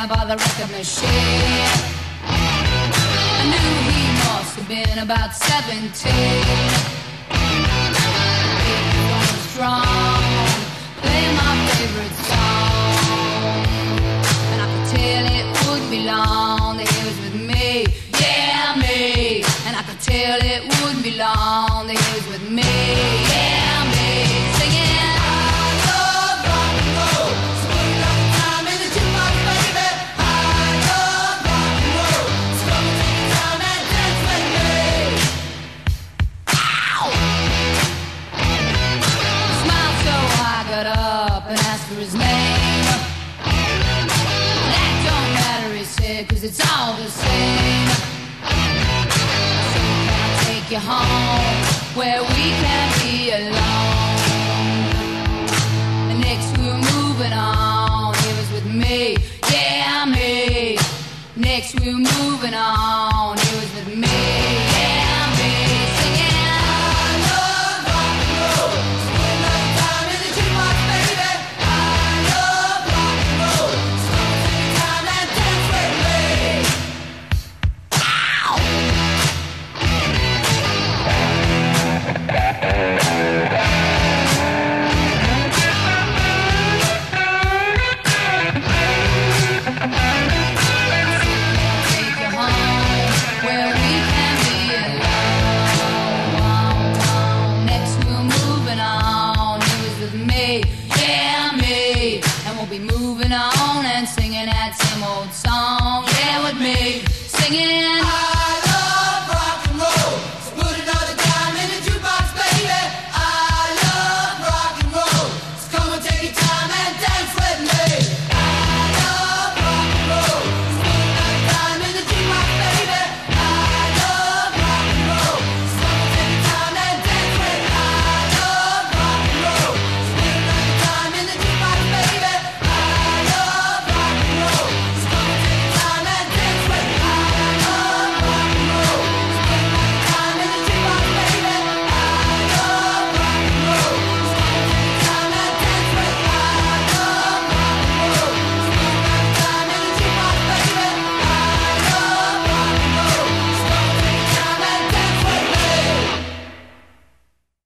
by the record machine. I knew he must have been about 17. He was strong, play my favorite song, and I could tell it wouldn't be long that he was with me, yeah, me. And I could tell it wouldn't be long that he was with me, yeah, me. Singing up and asked for his name. That don't matter, he said, 'cause it's all the same. So can I take you home where we can be alone? And next we were moving on, he was with me, yeah, me. Next we were moving on, he was with me, yeah, me. Singing be moving on and singing that same old song, yeah, with me, singing.